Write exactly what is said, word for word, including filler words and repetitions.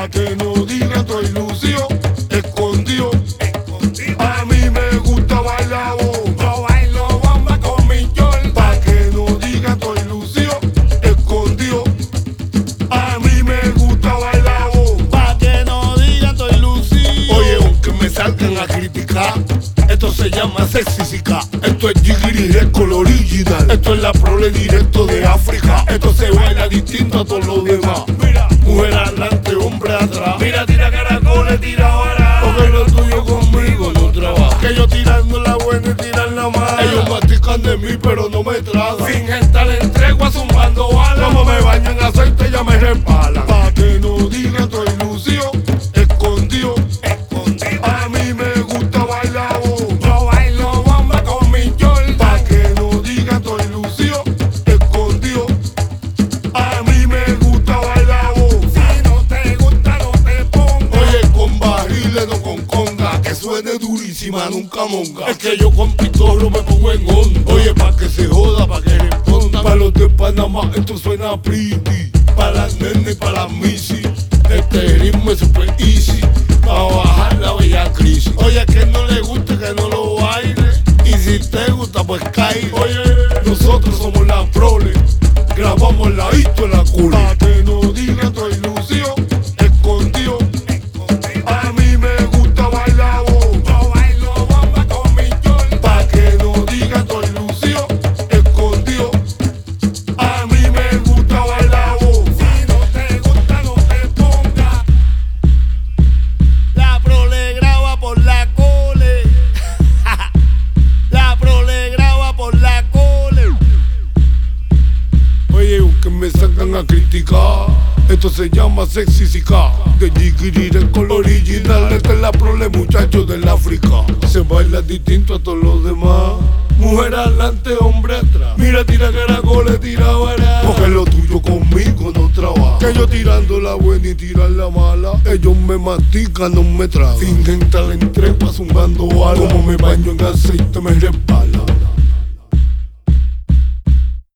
Pa' que no diga estoy lucio, escondido. A mí me gusta bailar bomba. Yo bailo bomba con mi Jordan. Pa' que no diga estoy lucio, escondido. A mí me gusta bailar bomba. Pa' que no digan estoy lucido. Oye, aunque me salgan a criticar, esto se llama sexisica. Esto es Jigiri Record original. Esto es la prole directo de África. Esto se baila distinto a todos los demás. Mira, Mujer adelante, hombre atrás. mira, tira caracoles, tira vara. Porque lo tuyo conmigo no trabaja. Que yo tirando la buena y tiran la mala. Ellos mastican de mí pero no me tragan. Sin estar en tregua zumbando balas. Como me baño en aceite ya me resbalan. Pa' que no diga estoy lucio, escondido. Escondido. A mí me gusta bailar bomba. Yo bailo bomba con mi Jordan. Pa' que no diga estoy lucio, escondido. A mí me gusta bailar bomba. Si no te gusta, no te pongas. Oye, con barriles, no con conga. Que suene durísima, nunca monga. Es que yo con pitorro me pongo en onda. Oye, pa' que se joda, pa' que responda. Pa' los de Panamá esto suena pretty. Pa' las nenes y pa' las misi. Este ritmo es super easy. Pa' bajar la bella crisis. Oye, que no le guste que no lo baile. Y si te gusta, pues cae. Oye, nosotros somos la prole. Grabamos la hito en la cula. Pa' que no diga estoy lucio, escondido. A mí me gusta bailar bomba. Yo bailo bomba con mi Jordan. Pa' que no diga estoy lucio, escondido. A mí me gusta bailar bomba. Si no te gusta, no te pongas. La prole graba por la cole. La prole graba por la cole. Oye, aunque me salgan a criticar, esto se llama sexisica. De Jigiri Record original. Esta es la prole, muchachos del África. Se baila distinto a todos los demás. Mujer adelante, hombre atrás. Mira, tira caracoles, tira vara. Porque lo tuyo conmigo no trabaja. Que yo tirando la buena y tiran la mala. Ellos me mastican, no me tragan. Fingen estar en trepa zumbando balas. Como me baño en aceite me resbala.